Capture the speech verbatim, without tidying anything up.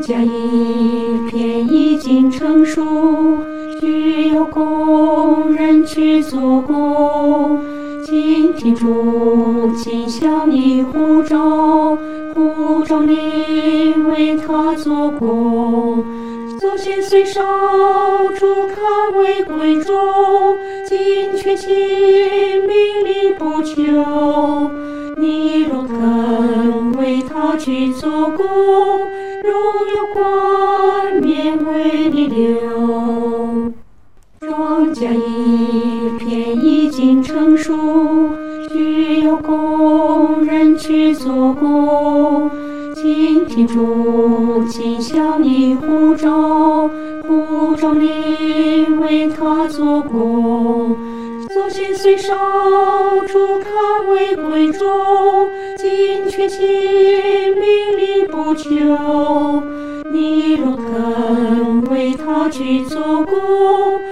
稼一片已经成熟，需要工人去做工。请听主今向你呼召，呼召你为他做工。所献虽少，主看为贵重，金却亲，名利不求。你若肯为他去做工，荣耀冠冕为你留。庄稼一片已经成熟，需要工人去做工。请听主今向你呼召，呼召你为他做工。所献虽少，主看为贵重，金却亲，名利不求。你若肯为他去做工，